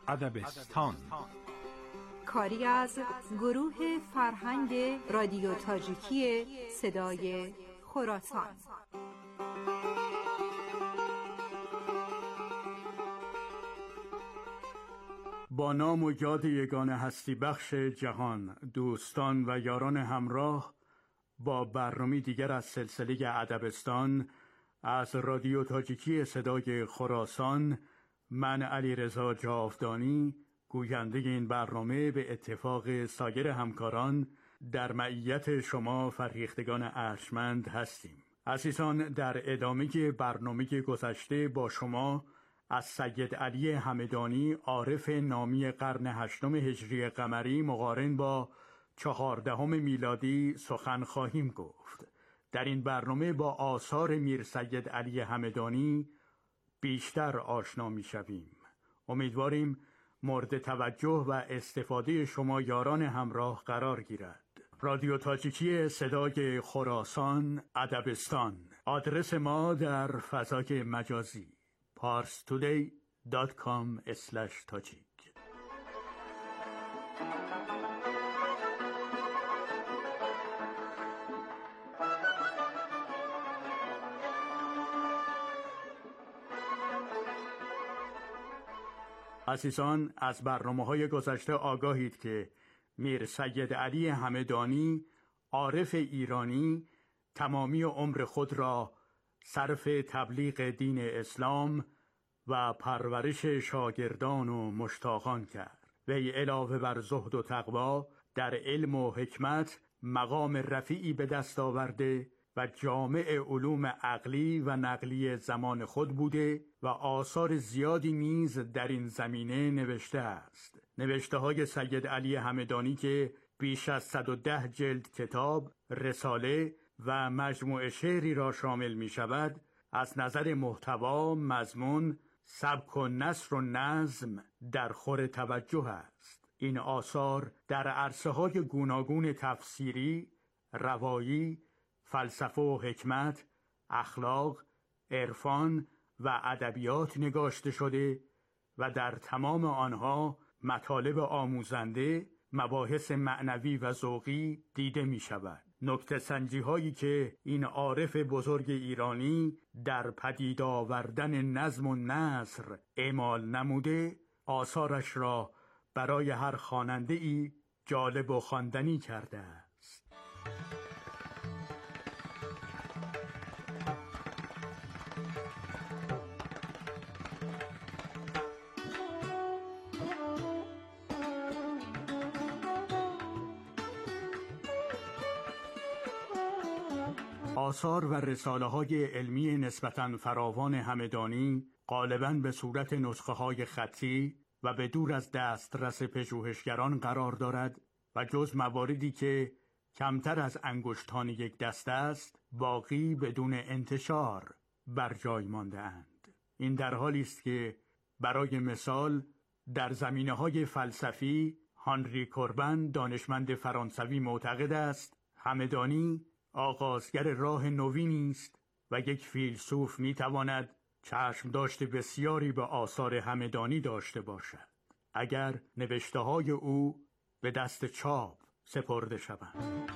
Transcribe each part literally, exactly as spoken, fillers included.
ادبستان، کاری از گروه فرهنگ رادیو تاجیکی صدای خراسان. با نام و یاد یگانه هستی بخش جهان، دوستان و یاران همراه با برنامه دیگر از سلسله ادبستان از رادیو تاجیکی صدای خراسان، من علیرضا جاودانی گوینده این برنامه به اتفاق سایر همکاران در معیت شما فرهیختگان ارجمند هستیم. عزیزان، در ادامه برنامه گذشته با شما از سید علی همدانی، عارف نامی قرن هشتم هجری قمری مقارن با چهاردهم میلادی سخن خواهیم گفت. در این برنامه با آثار میر سید علی همدانی بیشتر آشنا می شویم. امیدواریم مورد توجه و استفاده شما یاران همراه قرار گیرد. رادیو تاجیکی صدای خراسان، ادبستان. آدرس ما در فضای مجازی پارس تودی دات کام اسلش تاجیک. عزیزان، از برنامه‌های گذشته آگاهید که میر سید علی همدانی، عارف ایرانی، تمامی عمر خود را صرف تبلیغ دین اسلام و پرورش شاگردان و مشتاقان کرد. وی علاوه بر زهد و تقوا در علم و حکمت مقام رفیعی به دست آورده و جامع علوم عقلی و نقلی زمان خود بوده و آثار زیادی نیز در این زمینه نوشته است. نوشته های سید علی همدانی که بیش از صد و ده جلد کتاب، رساله و مجموعه شعری را شامل می شود، از نظر محتوا، مضمون، سبک و نثر و نظم در خور توجه است. این آثار در عرصه‌های گوناگون تفسیری، روایی، فلسفه و حکمت، اخلاق، عرفان و ادبیات نگاشته شده و در تمام آنها مطالب آموزنده، مباحث معنوی و ذوقی دیده می شود. نکته سنجی هایی که این عارف بزرگ ایرانی در پدید آوردن نظم و نثر اعمال نموده، آثارش را برای هر خواننده ای جالب و خواندنی کرده است. آثار و رساله‌های علمی نسبتاً فراوان همدانی غالباً به صورت نسخه‌های خطی و به دور از دسترس پژوهشگران قرار دارد و جز مواردی که کمتر از انگشتان یک دست است، باقی بدون انتشار بر جای مانده اند. این در حالی است که برای مثال در زمینه‌های فلسفی هانری کوربن، دانشمند فرانسوی، معتقد است همدانی آغازگر راه نوینی است و یک فیلسوف میتواند چشم داشته بسیاری به آثار همدانی داشته باشد اگر نوشته‌های او به دست چاپ سپرده شوند.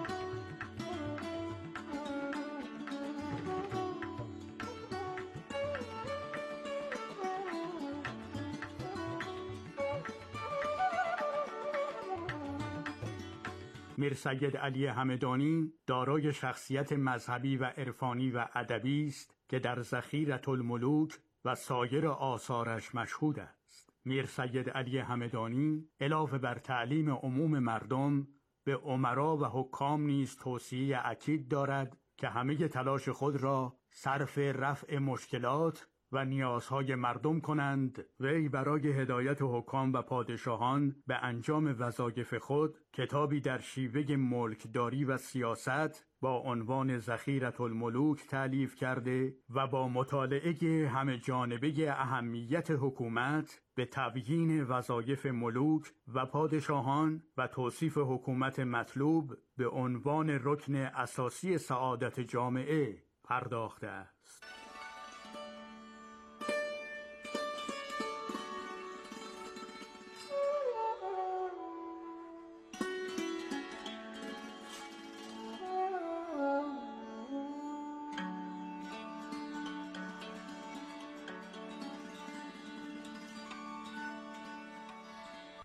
میر سید علی همدانی دارای شخصیت مذهبی و عرفانی و ادبی است که در ذخیرة الملوک و سایر آثارش مشهود است. میر سید علی همدانی علاوه بر تعلیم عموم مردم به امرا و حکام نیز توصیه اکید دارد که همه تلاش خود را صرف رفع مشکلات و نیازهای مردم کنند. وی برای هدایت حکام و پادشاهان به انجام وظایف خود کتابی در شیوه ملکداری و سیاست با عنوان ذخیرة الملوک تألیف کرده و با مطالعه همه جانبه اهمیت حکومت به تبیین وظایف ملوک و پادشاهان و توصیف حکومت مطلوب به عنوان رکن اساسی سعادت جامعه پرداخته است.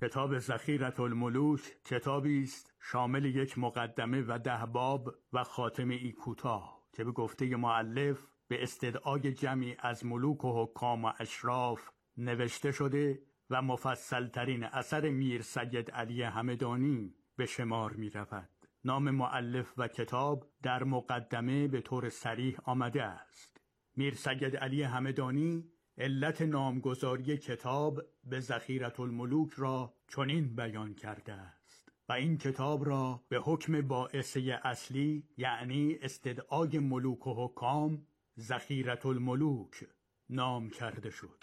کتاب ذخیرة الملوک کتابی است شامل یک مقدمه و ده باب و خاتمه ای کوتاه که به گفته مؤلف به استدعای جمعی از ملوک و حکام و اشراف نوشته شده و مفصل ترین اثر میر سید علی همدانی به شمار می رود. نام مؤلف و کتاب در مقدمه به طور صریح آمده است. میر سید علی همدانی علت نامگذاری کتاب به ذخیرة الملوک را چنین بیان کرده است و این کتاب را به حکم باعثه اصلی یعنی استدعای ملوک و حکام ذخیرة الملوک نام کرده شد.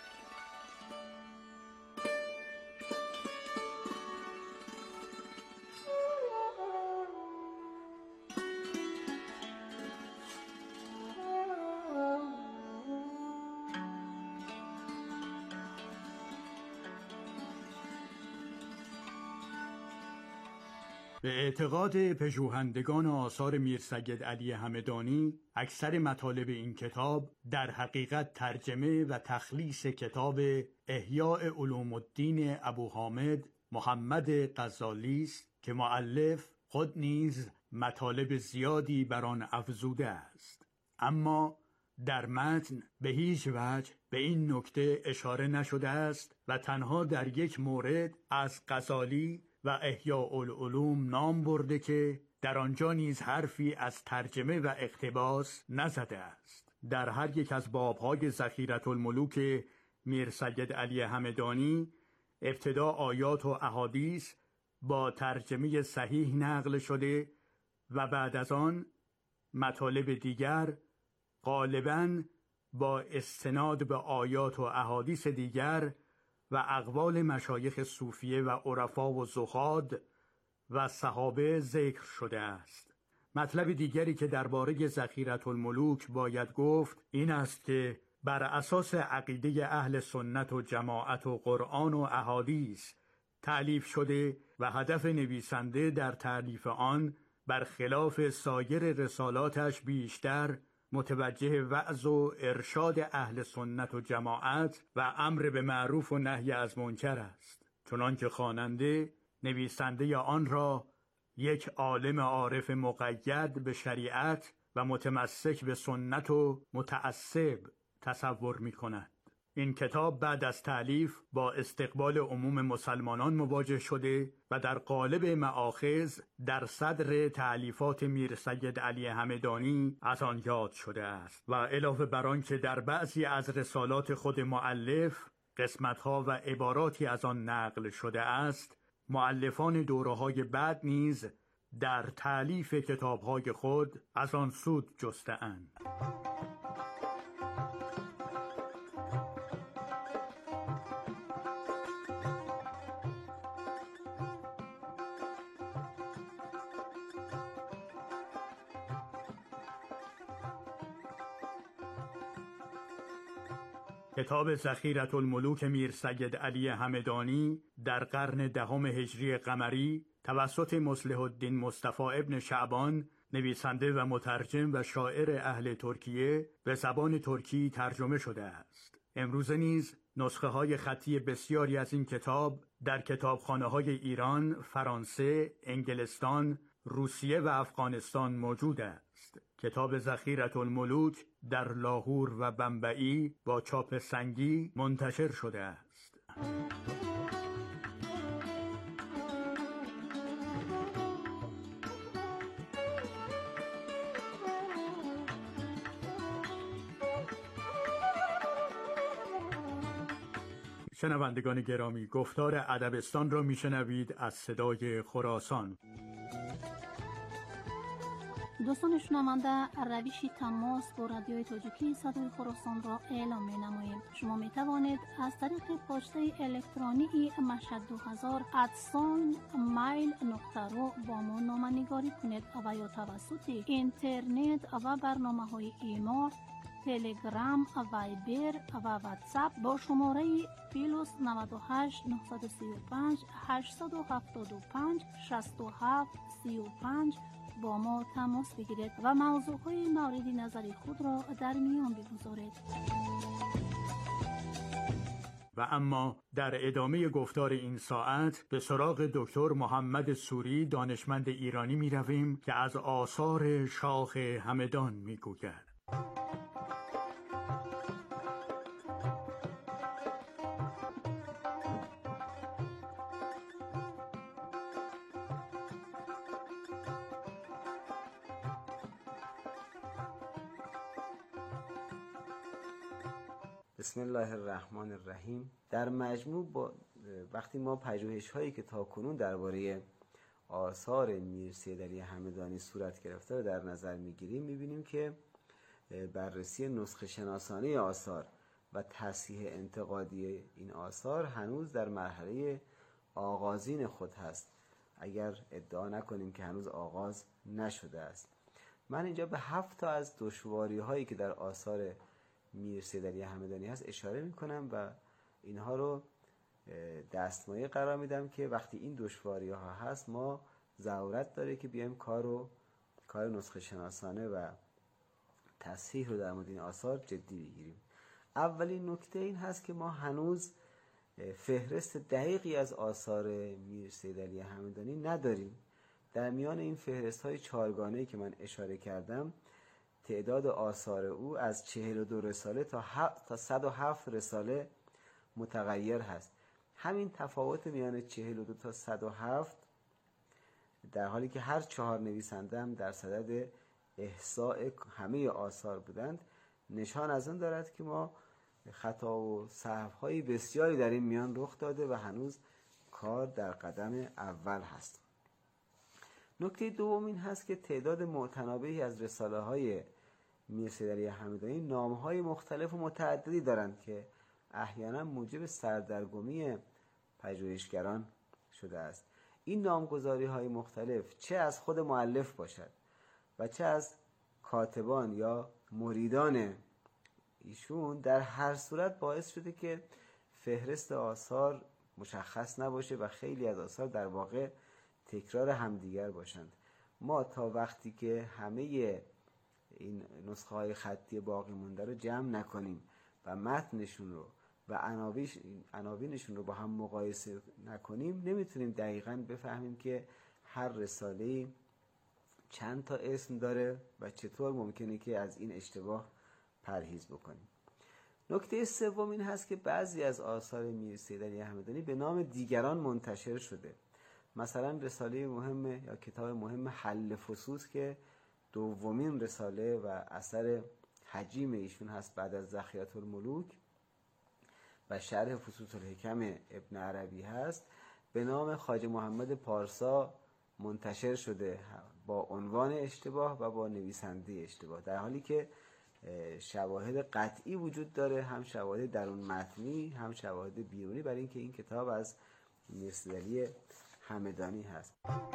به اعتقاد پژوهندگان آثار میر سید علی همدانی، اکثر مطالب این کتاب در حقیقت ترجمه و تخلیص کتاب احیاء علوم الدین ابو حامد محمد غزالی است که مؤلف خود نیز مطالب زیادی بر آن افزوده است، اما در متن به هیچ وجه به این نکته اشاره نشده است و تنها در یک مورد از غزالی و احیاء العلوم نام برده که در آنجا نیز حرفی از ترجمه و اقتباس نزده است. در هر یک از باب‌های ذخیرة الملوک میر سید علی همدانی ابتدا آیات و احادیث با ترجمه صحیح نقل شده و بعد از آن مطالب دیگر غالباً با استناد به آیات و احادیث دیگر و اقوال مشایخ صوفیه و عرفا و زهاد و صحابه ذکر شده است. مطلب دیگری که درباره ذخیرة الملوک باید گفت این است که بر اساس عقیده اهل سنت و جماعت و قرآن و احادیث تألیف شده و هدف نویسنده در تألیف آن برخلاف سایر رسالاتش بیشتر متوجه وعظ و ارشاد اهل سنت و جماعت و امر به معروف و نهی از منکر است، چنانکه خواننده نویسنده آن را یک عالم عارف مقید به شریعت و متمسک به سنت و متعصب تصور می کند. این کتاب بعد از تألیف با استقبال عموم مسلمانان مواجه شده و در قالب مآخذ در صدر تألیفات میر سید علی همدانی از آن یاد شده است و علاوه بر آن که در بعضی از رسالات خود مؤلف قسمت‌ها و عباراتی از آن نقل شده است، مؤلفان دوره‌های بعد نیز در تألیف کتاب‌های خود از آن سود جسته‌اند. کتاب ذخیرة الملوک میر سید علی همدانی در قرن دهم هجری قمری توسط مصلح الدین مصطفی ابن شعبان نویسنده و مترجم و شاعر اهل ترکیه به زبان ترکی ترجمه شده است. امروزه نیز نسخه های خطی بسیاری از این کتاب در کتابخانه های ایران، فرانسه، انگلستان، روسیه و افغانستان موجود است. کتاب ذخیرة الملوک در لاهور و بمبئی با چاپ سنگی منتشر شده است. شنوندگان گرامی، گفتار ادبستان را میشنوید از صدای خراسان. دوستان شنونده، روش تماس با رادیوی تاجیکی صدای خراسان را اعلام می نماییم. شما می توانید از طریق پسته الکترونیکی مشهد دو هزار ادسان مایل نقطه رو با ما نامه‌نگاری کنید و یا توسط اینترنت و برنامه های ایما، تلگرام، وایبر و واتساپ با شماره پلاس نود و هشت نه سه پنج هشت هفت پنج شش هفت سه پنج با ما تماس بگیرید و موضوعهای مورد نظر خود را در میان بگذارید. و اما در ادامه گفتار این ساعت به سراغ دکتر محمد سوری دانشمند ایرانی می رویم که از آثار شاخ همدان می گوید. بسم الله الرحمن الرحیم. در مجموع با وقتی ما پژوهش هایی که تاکنون درباره آثار میر سید علی همدانی صورت گرفته رو در نظر میگیریم، میبینیم که بررسی نسخه شناسانه آثار و تصحیح انتقادی این آثار هنوز در مرحله آغازین خود هست، اگر ادعا نکنیم که هنوز آغاز نشده است. من اینجا به هفت تا از دشواری هایی که در آثار میر سید علی همدانی هست اشاره میکنم و اینها رو دستمایه قرار میدم که وقتی این دشواری ها هست ما ضرورت داره که بیایم کار رو کار نسخه شناسانه و تصحیح رو در مورد این آثار جدی بگیریم. اولین نکته این هست که ما هنوز فهرست دقیقی از آثار میر سید علی همدانی نداریم. در میان این فهرست های چهارگانه‌ای که من اشاره کردم، تعداد آثار او از چهل و دو رساله تا تا صد و هفت رساله متغیر هست. همین تفاوت میان چهل و دو تا صد و هفت، در حالی که هر چهار نویسنده هم در صدد احصاء همه آثار بودند، نشان از آن دارد که ما خطا و سهوهای بسیاری در این میان رخ داده و هنوز کار در قدم اول هست. نکته دوم این هست که تعداد معتنابهی از رساله های میر سید علی همدانی نام های مختلف و متعددی دارند که احیانا موجب سردرگمی پژوهشگران شده است. این نامگذاری های مختلف چه از خود مؤلف باشد و چه از کاتبان یا مریدان ایشون، در هر صورت باعث شده که فهرست آثار مشخص نباشه و خیلی از آثار در واقع تکرار همدیگر باشند. ما تا وقتی که همه این نسخه های خطی باقی مونده رو جمع نکنیم و متنشون رو و عناوینشون رو با هم مقایسه نکنیم، نمیتونیم دقیقاً بفهمیم که هر رساله چند تا اسم داره و چطور ممکنه که از این اشتباه پرهیز بکنیم. نکته سوم این هست که بعضی از آثار میر سید علی همدانی به نام دیگران منتشر شده. مثلا رساله مهم یا کتاب مهم حل فصوص که دومین رساله و اثر حجیم ایشون هست بعد از ذخیرة الملوک و شرح فصوص الحکم ابن عربی هست، به نام خواجه محمد پارسا منتشر شده با عنوان اشتباه و با نویسنده اشتباه، در حالی که شواهد قطعی وجود داره، هم شواهد درون متنی هم شواهد بیرونی، برای اینکه این کتاب از میر سید علی همدانی هست.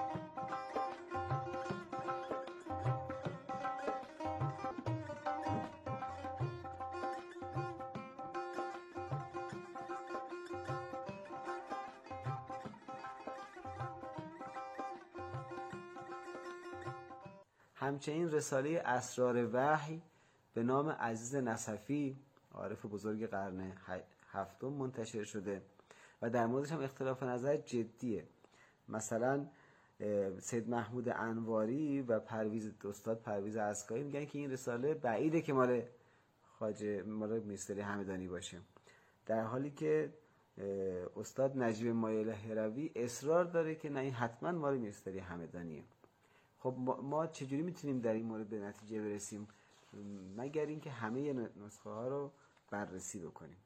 همچنین رساله اسرار وحی به نام عزیز نصفی، عارف بزرگ قرن هفتم منتشر شده و در موردش هم اختلاف نظر جدیه. مثلا سید محمود انواری و پرویز استاد پرویز عسکری میگن که این رساله بعیده که مال خواجه مال میر سید علی همدانی باشه، در حالی که استاد نجیب مایل هروی اصرار داره که نه، این حتما مال میر سید علی همدانیه. خب ما چجوری میتونیم در این مورد به نتیجه برسیم مگر اینکه همه نسخه ها رو بررسی بکنیم.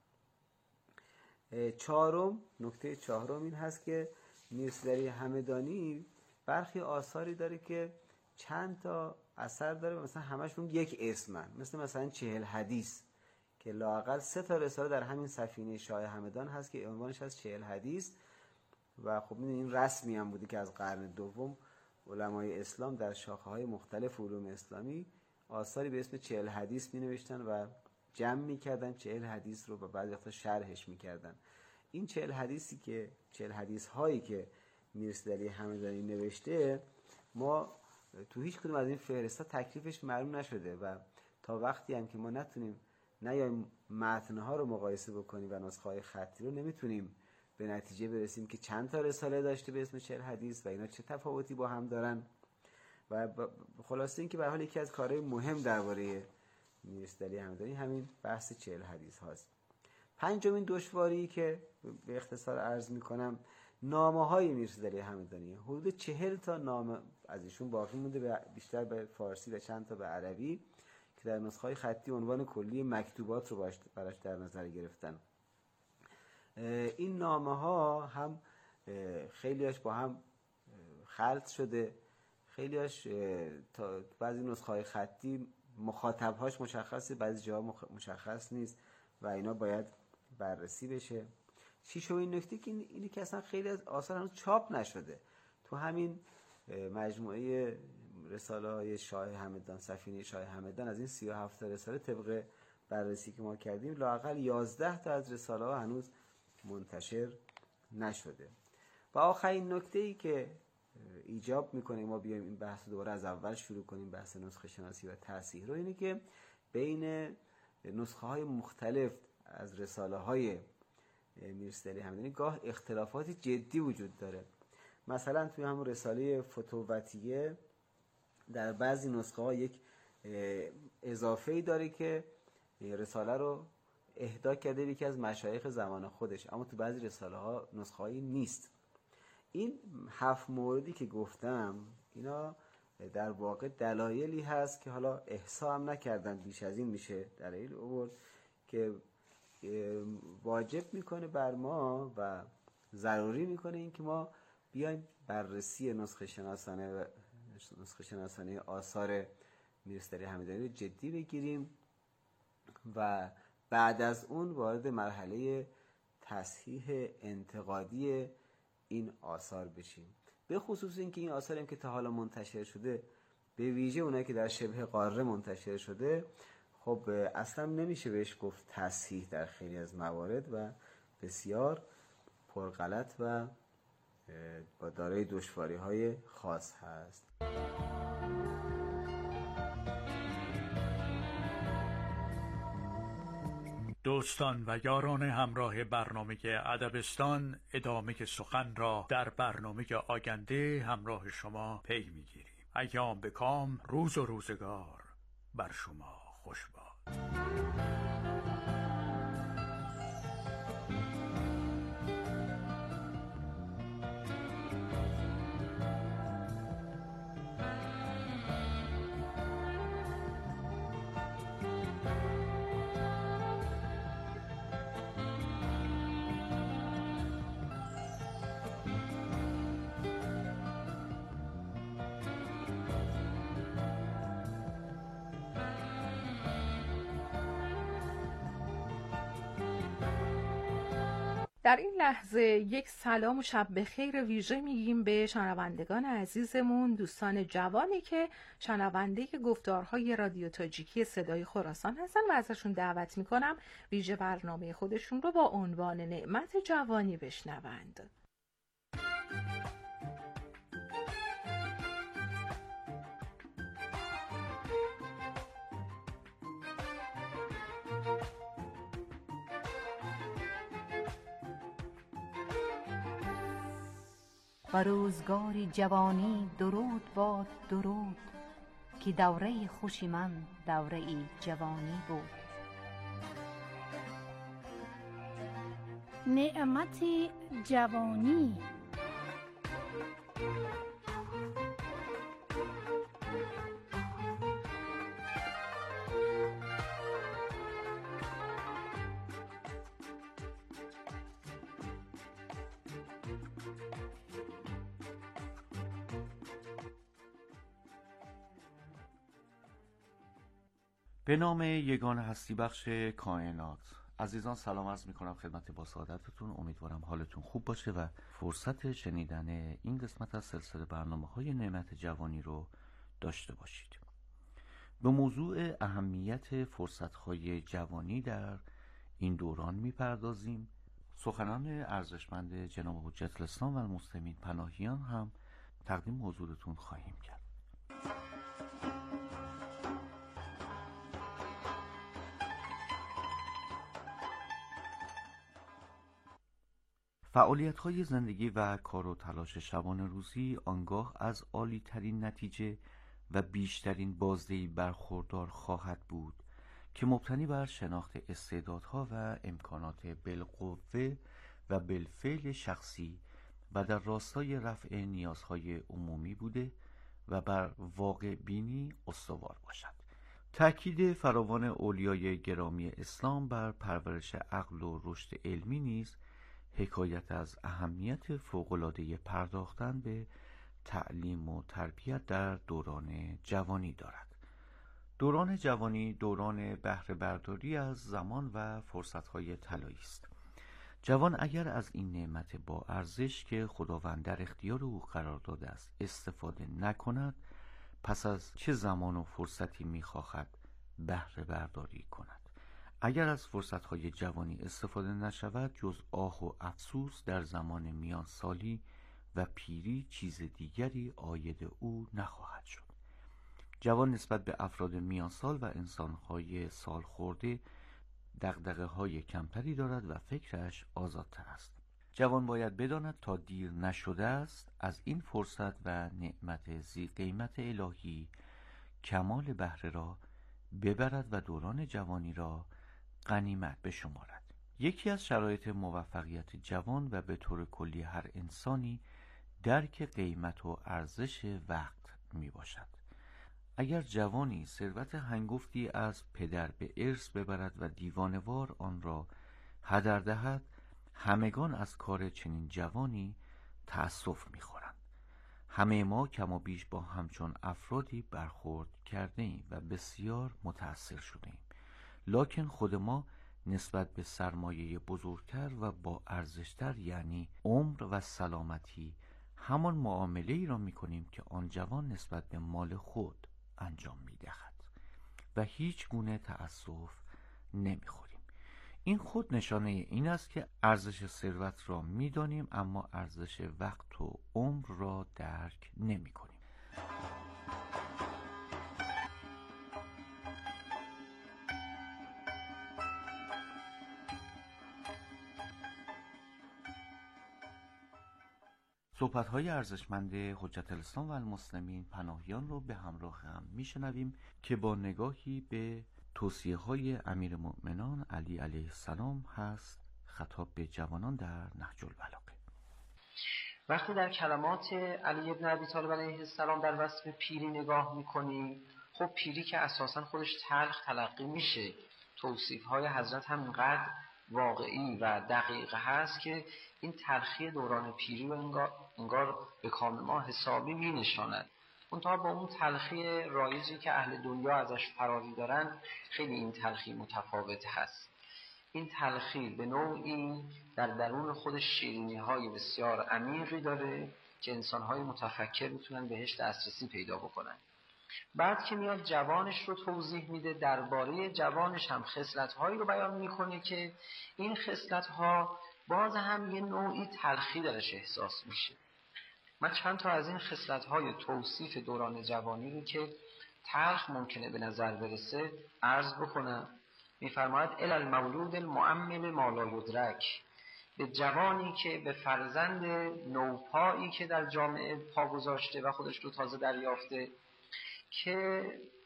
چهارم، نکته چهارم این هست که میر سید علی همدانی برخی آثاری داره که چند تا اثر داره، مثلا همشون یک اسمن، مثل مثلا چهل حدیث که لااقل سه تا رساله در همین سفینه شاه همدان هست که عنوانش از چهل حدیث و خب این رسمی هم بوده که از قرن دوم علمای اسلام در شاخه‌های مختلف علوم اسلامی آثاری به اسم چهل حدیث می نوشتن و جمع می کردن چهل حدیث رو و بعضی وقتا شرحش می کردن. این چهل حدیثی که چهل حدیث هایی که میر سید علی همدانی نوشته، ما تو هیچ کدوم از این فهرست‌ها تکلیفش معلوم نشده و تا وقتی هم که ما نتونیم نیایم متن‌ها رو مقایسه بکنیم و نسخه‌های خطی رو، نمیتونیم به نتیجه برسیم که چند تا رساله داشته به اسم چهل حدیث و اینا چه تفاوتی با هم دارن. و خلاصه این که به هر حال یکی از کارهای مهم درباره میرزا علی همدانی همین بحث چهل حدیث هاست. پنجمین دشواری که به اختصار عرض میکنم، نامه های میرزا علی همدانی. حدود چهل تا نامه از ایشون باقی مونده، بیشتر به فارسی و چند تا به عربی، که در نسخه های خطی عنوان کلی مکتوبات رو براش در نظر گرفتن. این نامه ها هم خیلیاش با هم خلط شده، خیلیاش تا بعضی نسخه های خطی مخاطبهاش مشخصه، بعضی جاها مشخص نیست و اینا باید بررسی بشه. ششمین نکته که اینی که اصلا خیلی از آثار هنوز چاپ نشده. تو همین مجموعه رساله های شاه همدان، سفینه شاه همدان، از این سی و هفت رساله طبق بررسی که ما کردیم لااقل یازده تا از رساله ها هنوز منتشر نشده. و آخرین نکته ای که ایجاب میکنه ما بیایم این بحث دوباره از اول شروع کنیم، بحث نسخه شناسی و تصحیح رو، اینه که بین نسخه های مختلف از رساله های میرزا علی همدانی گاه اختلافات جدی وجود داره. مثلا توی همون رساله فتووتیه در بعضی نسخه ها یک اضافه‌ای داره که رساله رو اهدا کرده یکی از مشایخ زمان خودش، اما تو بعضی رساله ها نسخه هایی نیست. این هفت موردی که گفتم اینا در واقع دلایلی هست که حالا احصا هم نکردن، بیش از این میشه دلایل آورد که واجب میکنه بر ما و ضروری میکنه این که ما بیایم بررسی نسخه شناسانه نسخه شناسانه آثار میرزا علی همدانی رو جدی بگیریم و بعد از اون وارد مرحله تصحیح انتقادی این آثار بشیم. به خصوص اینکه این آثاری که تا حالا منتشر شده، به ویژه اونایی که در شبه قاره منتشر شده، خب اصلا نمیشه بهش گفت تصحیح در خیلی از موارد و بسیار پرغلط و با دارای دشواری‌های خاص هست. دوستان و یاران همراه برنامه ادبستان، ادامه سخن را در برنامه آینده همراه شما پی میگیریم. ایام به کام، روز و روزگار بر شما خوش باد. در این لحظه یک سلام و شب بخیر ویژه میگیم به شنوندگان عزیزمون، دوستان جوانی که شنونده گفتارهای رادیو تاجیکی صدای خراسان هستن و ازشون دعوت میکنم ویژه برنامه خودشون رو با عنوان نعمت جوانی بشنوند. و روزگاری جوانی درود باد درود، که دوره خوشی من دوره ای جوانی بود. نعمت جوانی. به نام یگان هستی بخش کائنات، عزیزان سلام عرض می کنم خدمت با سعادتتون. امیدوارم حالتون خوب باشه و فرصت شنیدن این قسمت از سلسله برنامه های نعمت جوانی رو داشته باشید. به موضوع اهمیت فرصت های جوانی در این دوران می پردازیم. سخنان ارزشمند جناب حجت الاسلام و المسلمین پناهیان هم تقدیم حضورتون خواهیم کرد. فعالیت‌های زندگی و کار و تلاش شبانه روزی آنگاه از عالی‌ترین نتیجه و بیشترین بازدهی برخوردار خواهد بود که مبتنی بر شناخت استعدادها و امکانات بالقوه و بالفعل شخصی و در راستای رفع نیازهای عمومی بوده و بر واقع بینی استوار باشد. تأکید فراوان اولیای گرامی اسلام بر پرورش عقل و رشد علمی نیز حکایت از اهمیت فوق‌العاده پرداختن به تعلیم و تربیت در دوران جوانی دارد. دوران جوانی دوران بهره برداری از زمان و فرصت‌های طلایی است. جوان اگر از این نعمت با ارزش که خداوند در اختیار او قرار داده است استفاده نکند، پس از چه زمان و فرصتی می‌خواهد بهره برداری کند؟ اگر از فرصت‌های جوانی استفاده نشود، جز آه و افسوس در زمان میان سالی و پیری چیز دیگری عاید او نخواهد شد. جوان نسبت به افراد میان سال و انسان‌های سال خورده دغدغه‌های کمتری دارد و فکرش آزادتر است. جوان باید بداند تا دیر نشده است از این فرصت و نعمت ذی قیمت الهی کمال بهره را ببرد و دوران جوانی را غنیمت بشمارد. یکی از شرایط موفقیت جوان و به طور کلی هر انسانی درک قیمت و ارزش وقت می باشد. اگر جوانی ثروت هنگفتی از پدر به ارث ببرد و دیوانوار آن را هدر دهد، همگان از کار چنین جوانی تأسف می‌خورند. همه ما کم و بیش با همچون افرادی برخورد کرده ایم و بسیار متأثر شده ایم. لکن خود ما نسبت به سرمایه بزرگتر و با ارزشتر یعنی عمر و سلامتی همان معامله ای را می‌کنیم که آن جوان نسبت به مال خود انجام می‌دهد و هیچ گونه تأسف نمی‌خوریم. این خود نشانه این است که ارزش ثروت را می‌دانیم اما ارزش وقت و عمر را درک نمی‌کنیم. صحبت‌های ارزشمند حجت الاسلام و المسلمین پناهیان رو به همراه هم میشنویم که با نگاهی به توصیه‌های امیرالمؤمنان علی علیه السلام هست خطاب به جوانان در نهج البلاغه. وقتی در کلمات علی ابن ابی طالب علیه السلام در وصف پیری نگاه می‌کنیم، خب پیری که اساساً خودش تلخ تلقی میشه، توصیف‌های حضرت هم اینقدر واقعی و دقیق هست که این تلخی دوران پیری و انگار, انگار به کام ما حسابی می نشاند. منتها با اون تلخی رایجی که اهل دنیا ازش فراری دارن خیلی این تلخی متفاوت هست. این تلخی به نوعی در درون خودش شیرینی های بسیار عمیقی داره که انسان های متفکر میتونن بهش دسترسی پیدا بکنن. بعد که میاد جوانش رو توضیح میده، درباره جوانش هم خصلت‌هایی رو بیان میکنه که این خصلت‌ها باز هم یه نوعی تلخی درش احساس میشه. من چند تا از این خصلت‌های توصیف دوران جوانی رو که تلخ ممکنه به نظر برسه عرض بکنم. میفرماید الی المولود المؤمل ما لا یدرک، به جوانی که به فرزند نوپایی که در جامعه پا گذاشته و خودش رو تازه دریافته که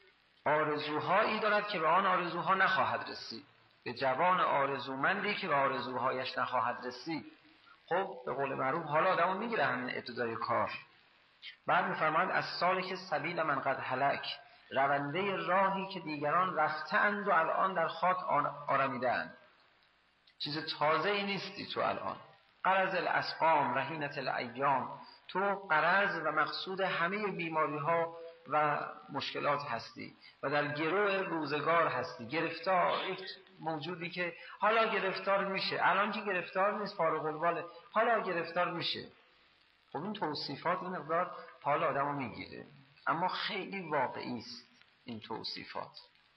آرزوهایی دارد که به آن آرزوها نخواهد رسید، به جوان آرزومندی که به آرزوهایش نخواهد رسید. خب به قول معروف حالا آدمو میگیره همین ابتدای کار. بعد میفرماید از سالک سبیل من قد هلک، رونده راهی که دیگران رفتند و الان در خاک آرمیدند. چیز تازه ای نیستی تو الان. قرض الاسقام رهینت الایام، تو قرض و مقصود همه بیماری ها و مشکلات هستی و در گروه روزگار هستی، گرفتار، یک موجودی که حالا گرفتار میشه، الان که گرفتار نیست فارغ الباله، حالا گرفتار میشه. خب این توصیفات این مقدار حال آدم رو میگیره، اما خیلی واقعی است این توصیفات.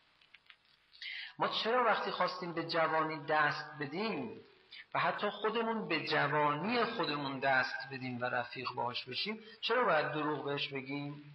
ما چرا وقتی خواستیم به جوانی دست بدیم و حتی خودمون به جوانی خودمون دست بدیم و رفیق باهاش بشیم، چرا باید دروغ بهش بگیم؟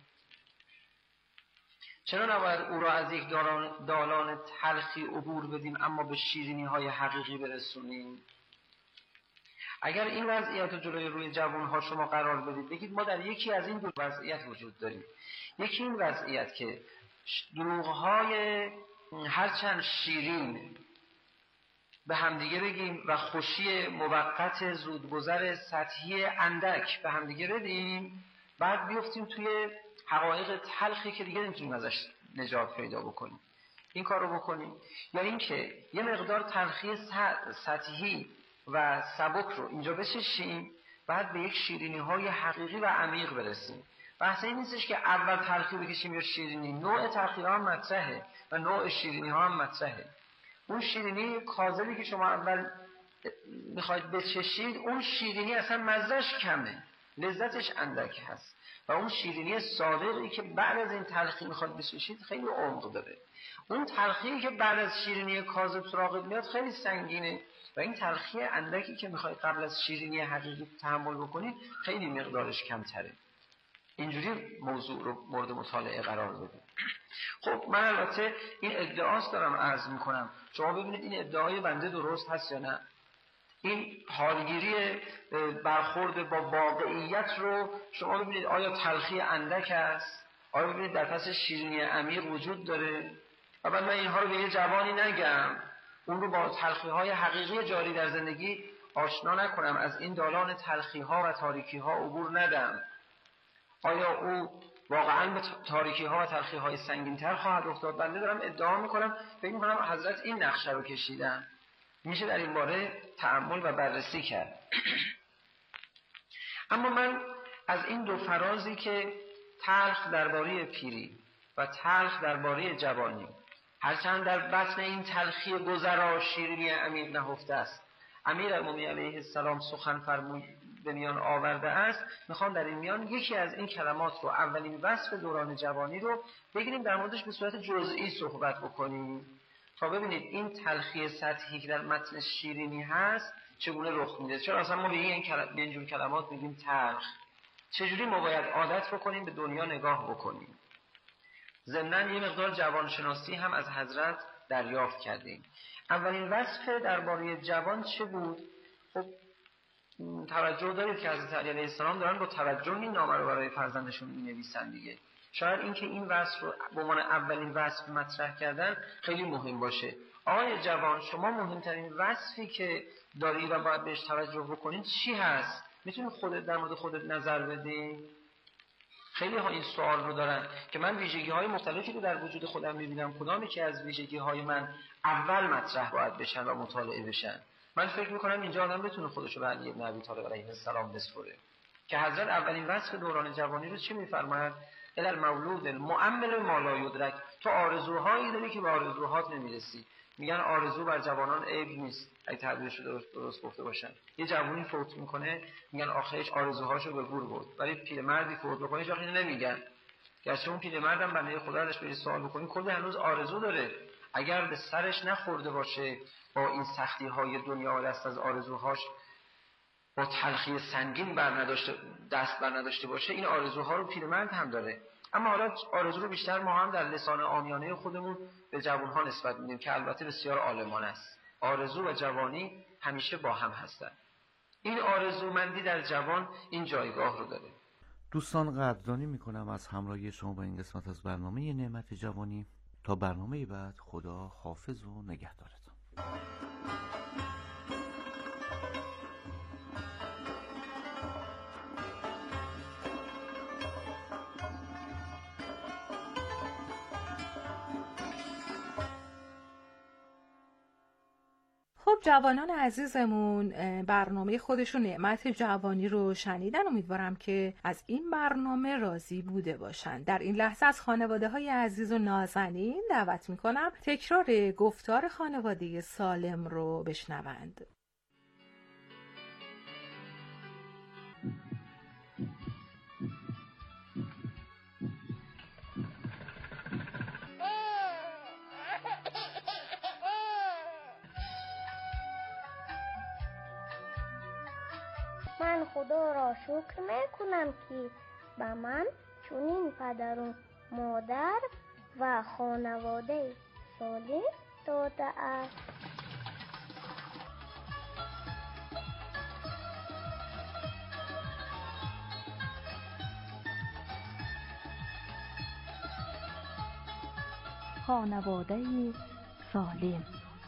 چرا نباید او را از یک دالان تلخی عبور بدیم اما به شیرینی های حقیقی برسونیم؟ اگر این وضعیت رو جلوی روی جوانها شما قرار بدید، بگید ما در یکی از این دو وضعیت وجود داریم. یکی این وضعیت که دروغ‌های هرچند شیرین به همدیگه بگیم و خوشی موقت زودگذر سطحی اندک به همدیگه بدیم، بعد بیفتیم توی حقایق تلخی که دیگه نمیتونیم ازش نجات پیدا بکنیم. این کار رو بکنیم. یا اینکه یه مقدار تلخی سطحی و سبک رو اینجا بچشیم، بعد به یک شیرینی های حقیقی و عمیق برسیم. بحث این نیستش که اول تلخی بکشیم یا شیرینی. نوع تلخی ها هم مطرحه و نوع شیرینی ها هم مطرحه. اون شیرینی کاذبی که شما اول میخواید بچشید، اون شیرینی اصلا مزهش کمه، لذتش اندک هست. و اون شیرینی صادقی که بعد از این تلخی میخواید بچشید خیلی عمق داره. اون تلخی که بعد از شیرینی کاذب سراغت میاد خیلی سنگینه و این تلخی اندکی که میخواید قبل از شیرینی حقیقی تحمل بکنید خیلی مقدارش کمتره. اینجوری موضوع رو مورد مطالعه قرار بدید. خب من البته این ادعاست دارم عرض میکنم، شما ببینید این ادعای بنده درست هست یا نه. این حالگیری برخورد با واقعیت رو شما ببینید آیا تلخی اندک است، آیا ببینید در پس شیرینی عمیق وجود داره. و بعد من اینها رو به یه جوانی نگم، اون رو با تلخی های حقیقی جاری در زندگی آشنا نکنم، از این دالان تلخی ها و تاریکی ها عبور ندم. آیا او واقعا به تاریکی ها و تلخی های سنگین تر خواهد افتاد؟ بنده دارم ادعا میکنم فکر میکنم حضرت این نقشه رو کشیدن. میشه در این باره تأمل و بررسی کرد. اما من از این دو فرازی که تلخ درباره پیری و تلخ درباره جوانی، هرچند در بطن این تلخی گذرا شیرینی عمیق نهفته است، امیرالمومنین علیه السلام سخن فرمود به میان آورده است، میخوام در این میان یکی از این کلمات رو، اولین وصف دوران جوانی رو بگیریم، در موردش به صورت جزئی صحبت بکنیم تا ببینید این تلخی سطحی که در متن شیرینی هست چگونه رخ میده. چرا اصلا ما به این کلم... به اینجور کلمات میگیم تلخ؟ چجوری ما باید عادت بکنیم به دنیا نگاه بکنیم؟ ضمناً یه مقدار جوانشناسی هم از حضرت دریافت کردیم. اولین وصف درباره جوان چه بود؟ خب توجه دارید که حضرت علی علیه السلام دارن با توجه این نامه رو برای فرزندشون می‌نویسن دیگه. شاید اینکه این وصف رو به عنوان اولین وصف مطرح کردن خیلی مهم باشه. آقای جوان، شما مهمترین وصفی که داری و باید بهش توجه بکنید چی هست؟ میتونی خودت در مورد خودت نظر بدی؟ خیلی ها این سوال رو دارن که من ویژگی های مختلفی رو در وجود خودم میبینم، کدامی که از ویژگی های من اول مطرح باید بشن و مطالعه بشن؟ من فکر میکنم اینجا آدم بتونه خودش رو به علی بن ابی طالب علیه السلام بسپره که حضرت اولین وصف دوران جوانی رو چی میفرماید؟ الی المولود المؤمل ما لا یدرک. تو آرزوهایی داری که به آرزوهات نمیرسی. میگن آرزو بر جوانان عیب نیست، اگه تعبیرش رو درست, درست گفته باشن. یه جوانی فوت میکنه میگن آخرش آرزوهاشو به گور برد، ولی پیرمردی فوت بکنه هیچ وقت نمیگن. گرچه اون پیرمردم بنده خدا ازش بری سوال بکنی کلی هنوز آرزو داره، اگر به سرش نخورده باشه با این سختی های دنیا و دست از آرزوهاش با تلخی سنگین بر نداشته دست بر نداشته باشه، این آرزوها رو پیرمرد هم داره. اما حالا آرزو رو بیشتر ما هم در لسان عامیانه خودمون به جوانها نسبت میدیم که البته بسیار عالمانه است. آرزو و جوانی همیشه با هم هستند. این آرزومندی در جوان این جایگاه رو داره. دوستان قدردانی میکنم از همراهی شما با این قسمت از برنامه نعمت جوانی. تا برنامه بعد خدا حافظ و نگهدارتون. خب جوانان عزیزمون برنامه خودشون نعمت جوانی رو شنیدن. امیدوارم که از این برنامه راضی بوده باشن. در این لحظه از خانواده های عزیز و نازنین دعوت میکنم تکرار گفتار خانواده سالم رو بشنوند. من خدا را شکر میکنم که به من چنین پدر و مادر و خانواده سالم داده است. خانواده سالم.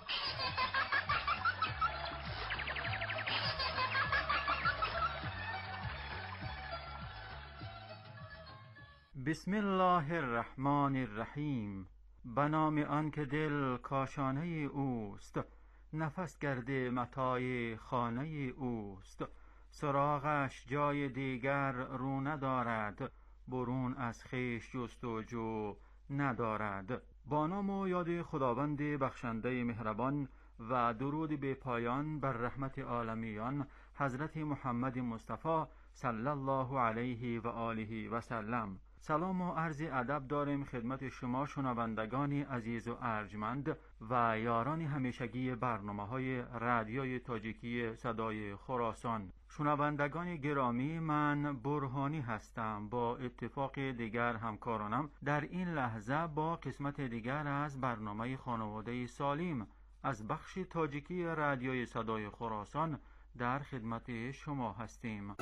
بسم الله الرحمن الرحیم. به نام آن که دل کاشانه اوست، نفس گرده متاع خانه اوست. سراغش جای دیگر رو ندارد، برون از خویش جستجو ندارد. با نام و یاد خداوند بخشنده مهربان و درود به پایان بر رحمت عالمیان حضرت محمد مصطفی صلی الله علیه و آله و سلم. سلام و عرض ادب داریم خدمت شما شنوندگان عزیز و ارجمند و یاران همیشگی برنامه‌های رادیوی تاجیکی صدای خراسان. شنوندگان گرامی، من برهانی هستم. با اتفاق دیگر همکارانم در این لحظه با قسمت دیگر از برنامه خانواده سالم از بخش تاجیکی رادیوی صدای خراسان در خدمت شما هستیم.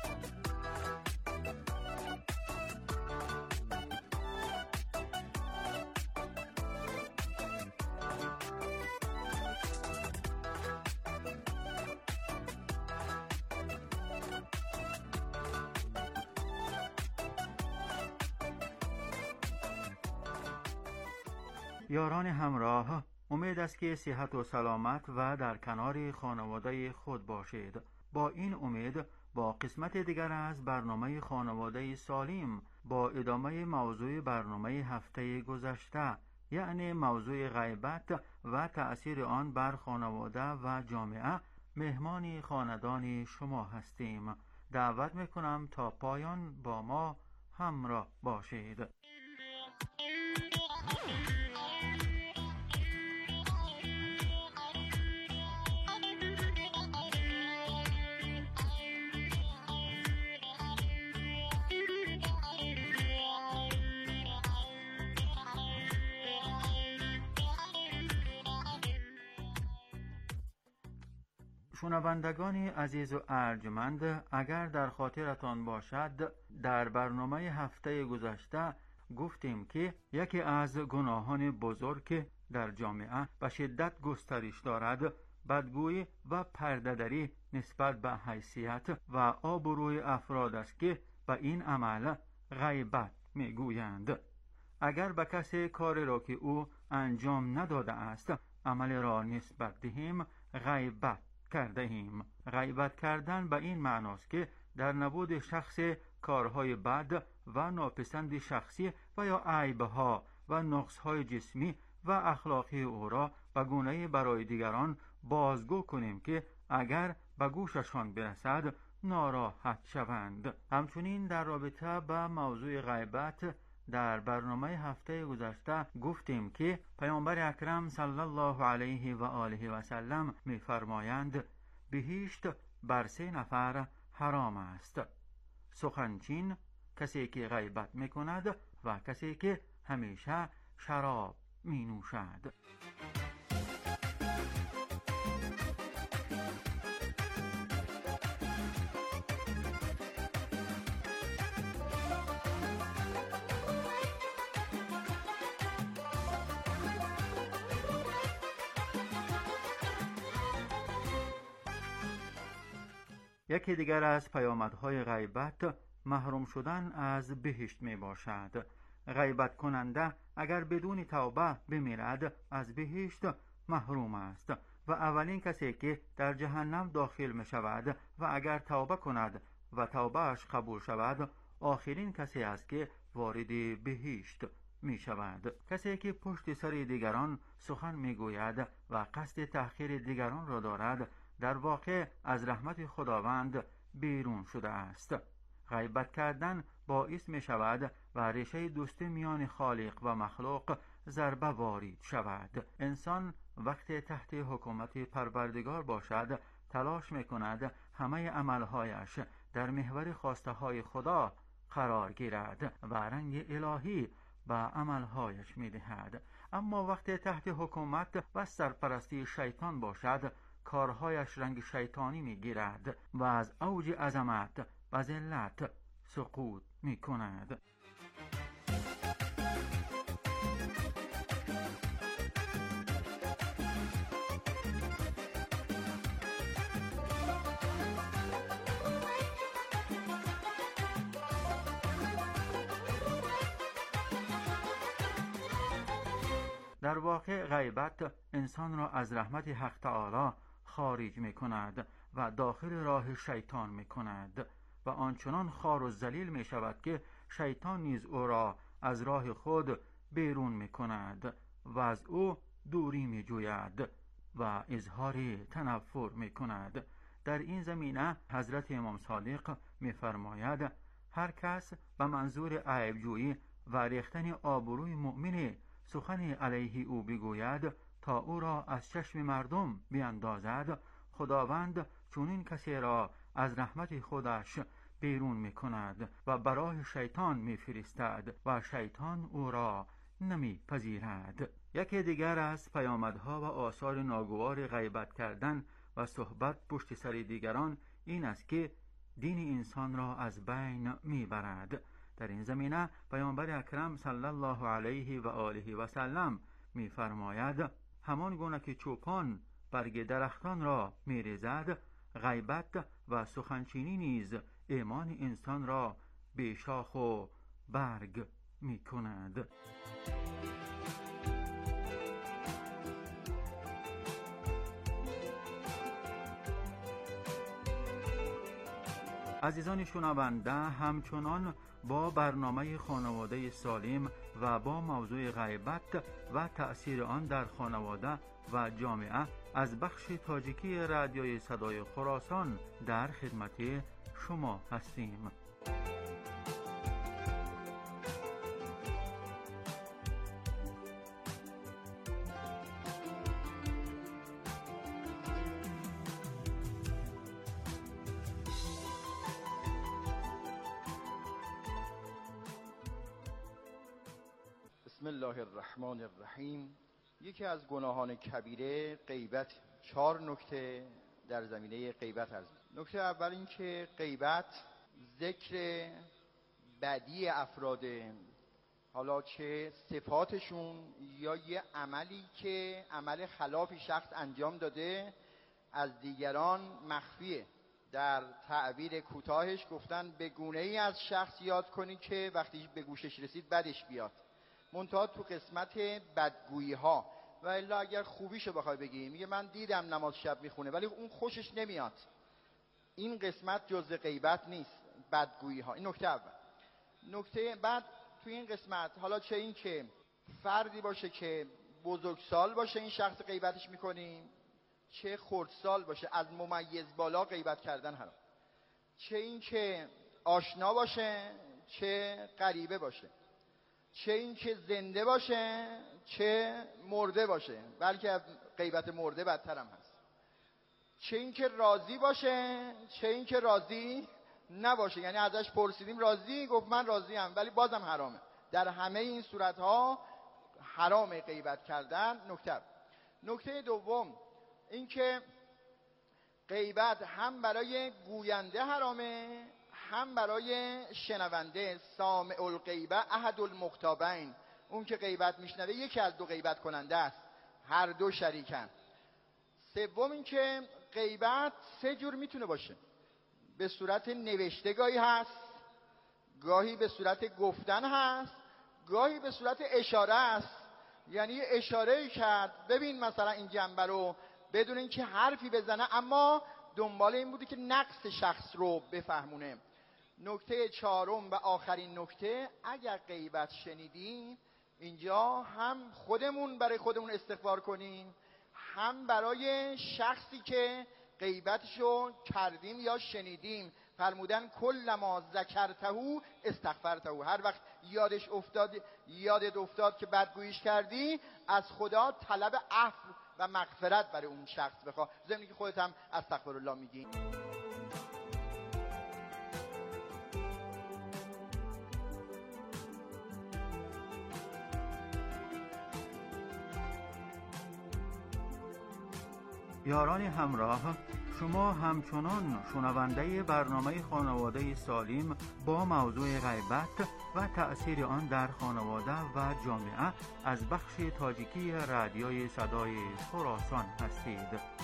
یاران همراه، امید است که صحت و سلامت و در کنار خانواده خود باشید. با این امید با قسمت دیگر از برنامه خانواده سالم با ادامه موضوع برنامه هفته گذشته، یعنی موضوع غیبت و تأثیر آن بر خانواده و جامعه، مهمان خاندان شما هستیم. دعوت میکنم تا پایان با ما همراه باشید. شنوندگان عزیز و ارجمند، اگر در خاطرتان باشد در برنامه هفته گذشته گفتیم که یکی از گناهان بزرگ در جامعه به شدت گسترش دارد بدگویی و پرده‌دری نسبت به حیثیت و آبروی افراد است که به این عمل غیبت میگویند. اگر به کسی کاری را که او انجام نداده است عمل را نسبت دهیم، غیبت کرده ایم. غیبت کردن به این معناست که در نبود شخص کارهای بد و ناپسند شخصی و یا عیبها و نقصهای جسمی و اخلاقی او را به گونه‌ای برای دیگران بازگو کنیم که اگر به گوششان برسد ناراحت شوند. همچنین در رابطه با موضوع غیبت در برنامه هفته گذشته گفتیم که پیامبر اکرم صلی الله علیه و آله و سلم می‌فرمایند بهشت بر سه نفر حرام است: سخنچین، کسی که غیبت میکند و کسی که همیشه شراب می نوشد. یکی دیگر از پیامدهای غیبت محروم شدن از بهشت می باشد. غیبت کننده اگر بدون توبه بمیرد از بهشت محروم است و اولین کسی که در جهنم داخل می شود و اگر توبه کند و توبهش قبول شود آخرین کسی است که وارد بهشت می شود. کسی که پشت سر دیگران سخن می گوید و قصد تحقیر دیگران را دارد در واقع از رحمت خداوند بیرون شده است. غیبت کردن باعث می شود و ریشه دوستی میان خالق و مخلوق ضربه وارد شود. انسان وقتی تحت حکومت پروردگار باشد تلاش می کند همه عملهایش در محور خواسته های خدا قرار گیرد و رنگ الهی به عملهایش می دهد. اما وقتی تحت حکومت و سرپرستی شیطان باشد کارهایش رنگ شیطانی می گیرد و از اوج عظمت و ذلت سقوط می کند. در واقع غیبت انسان را از رحمت حق تعالی خارج می کند و داخل راه شیطان می کند و آنچنان خار و ذلیل می شود که شیطان نیز او را از راه خود بیرون می کند و از او دوری می جوید و اظهار تنفر می کند. در این زمینه حضرت امام صادق می فرماید هر کس به منظور عیبجویی و ریختن آبروی مؤمن سخن علیه او بگوید تا او را از چشم مردم بیندازد، خداوند چنین کسی را از رحمت خودش بیرون می کند و برای شیطان می فرستد و شیطان او را نمی پذیرد. یکی دیگر از پیامدها و آثار ناگوار غیبت کردن و صحبت پشت سر دیگران این است که دین انسان را از بین می برد. در این زمینه پیامبر اکرم صلی الله علیه و آله و سلم می فرماید همان گونه که چوپان برگ درختان را می ریزد، غیبت و سخنچینی نیز ایمان انسان را بی شاخ و برگ می کند. عزیزان شنونده، همچنان با برنامه خانواده سالم و با موضوع غیبت و تأثیر آن در خانواده و جامعه از بخش تاجیکی رادیوی صدای خراسان در خدمت شما هستیم. بسم الله الرحمن الرحیم. یکی از گناهان کبیره غیبت. چهار نکته در زمینه غیبت هست. نکته اول این که غیبت ذکر بدی افراد، حالا چه صفاتشون یا یه عملی که عمل خلافی شخص انجام داده از دیگران مخفیه. در تعبیر کوتاهش گفتن به گونه‌ای از شخص یاد کنی که وقتی به گوشش رسید بدش بیاد، منتها تو قسمت بدگویی ها. و الا اگر خوبیشو بخوای بگی، میگه من دیدم نماز شب میخونه ولی اون خوشش نمیاد، این قسمت جزء غیبت نیست، بدگویی ها. این نکته اول. نکته بعد تو این قسمت، حالا چه این که فردی باشه که بزرگسال باشه این شخص غیبتش میکنیم، چه خردسال باشه، از ممیز بالا غیبت کردن حرام، چه این که آشنا باشه چه غریبه باشه، چه این که زنده باشه چه مرده باشه، بلکه غیبت مرده بدتر هم هست، چه این که راضی باشه چه این که راضی نباشه، یعنی ازش پرسیدیم راضی، گفت من راضی ام ولی بازم حرامه. در همه این صورتها حرام غیبت کردن. نکته نکته دوم این که غیبت هم برای گوینده حرامه هم برای شنونده. سامع الغیبه احد المغتابین، اون که غیبت میشنوه یکی از دو غیبت کننده است، هر دو شریکن. سوم این که غیبت سه جور میتونه باشه، به صورت نوشته گاهی هست، گاهی به صورت گفتن هست، گاهی به صورت اشاره است. یعنی اشاره کرد ببین مثلا این جنبه رو، بدون اینکه حرفی بزنه اما دنبال این بودی که نقص شخص رو بفهمونه. نکته چهارم و آخرین نکته، اگر غیبت شنیدیم اینجا هم خودمون برای خودمون استغفار کنیم، هم برای شخصی که غیبتشو کردیم یا شنیدیم. فرمودن کل ما ذکرته استغفرته، هر وقت یادش افتاد یادت افتاد که بدگوییش کردی، از خدا طلب عفو و مغفرت برای اون شخص بخواه، ضمن که خودت هم استغفرالله میگی. یاران همراه، شما همچنان شنونده برنامه خانواده سالم با موضوع غیبت و تأثیر آن در خانواده و جامعه از بخش تاجیکی رادیوی صدای خراسان هستید.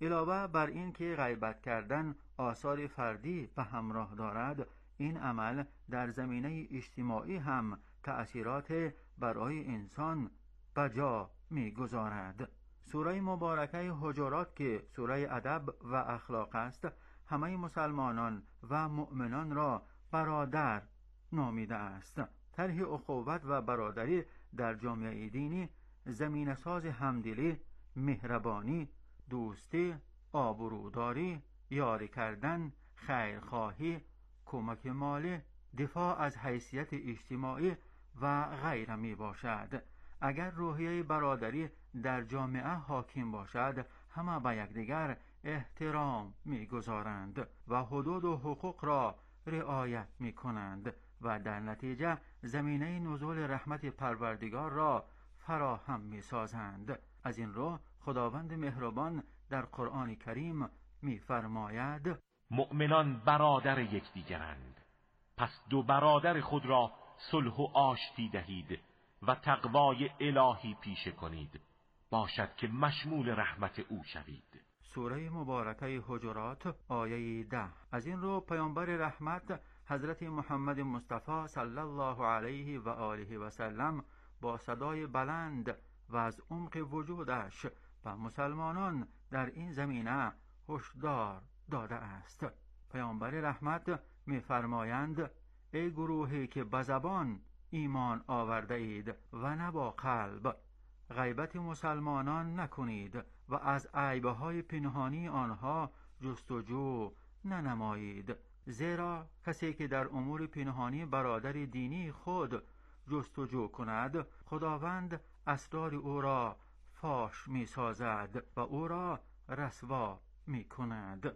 علاوه بر این که غیبت کردن آثار فردی به همراه دارد، این عمل در زمینه اجتماعی هم تأثیرات برای انسان بجا می‌گذارد. سوره مبارکه حجرات که سوره ادب و اخلاق است، همه مسلمانان و مؤمنان را برادر نامیده است. طرح اخوت و برادری در جامعه دینی زمینه ساز همدلی، مهربانی، دوستی، آبروداری، یاری کردن، خیرخواهی، کمک مالی، دفاع از حیثیت اجتماعی و غیره می باشد. اگر روحیه برادری در جامعه حاکم باشد، همه به یکدیگر احترام می گذارند و حدود و حقوق را رعایت می کنند و در نتیجه زمینه نزول رحمت پروردگار را فراهم می سازند. از این رو خداوند مهربان در قرآن کریم می فرماید: مؤمنان برادر یکدیگرند، پس دو برادر خود را صلح و آشتی دهید و تقوای الهی پیشه کنید، باشد که مشمول رحمت او شوید. سوره مبارکه حجرات آیه ده. از این رو پیامبر رحمت حضرت محمد مصطفی صلی الله علیه و آله و سلم با صدای بلند و از عمق وجودش و مسلمانان در این زمینه هشدار داده است. پیامبر رحمت می‌فرمایند: ای گروهی که به زبان ایمان آورده اید و نه با قلب، غیبت مسلمانان نکنید و از عیب‌های پنهانی آنها جستجو ننمایید، زیرا کسی که در امور پنهانی برادر دینی خود جستجو کند، خداوند اسرار او را فاش می سازد و او را رسوا می کند.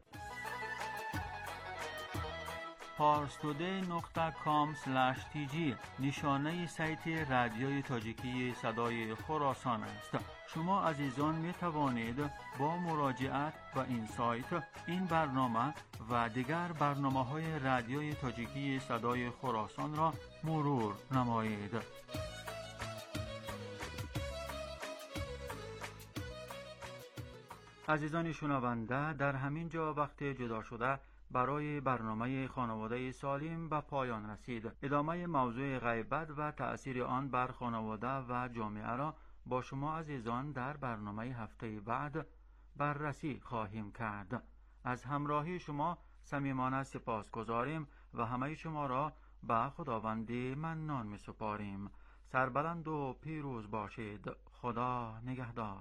پارستوده نقطه کام اسلش تی جی نشانه سایت رادیوی تاجیکی صدای خراسان است. شما عزیزان می توانید با مراجعت و این سایت این برنامه و دیگر برنامه های رادیوی تاجیکی صدای خراسان را مرور نمایید. عزیزان شنونده، در همین جا وقت جدا شده برای برنامه خانواده سالم به پایان رسید. ادامه موضوع غیبت و تأثیر آن بر خانواده و جامعه را با شما عزیزان در برنامه هفته بعد بررسی خواهیم کرد. از همراهی شما صمیمانه سپاسگزاریم و همه شما را به خداوند منان می سپاریم. سربلند و پیروز باشید. خدا نگهدار.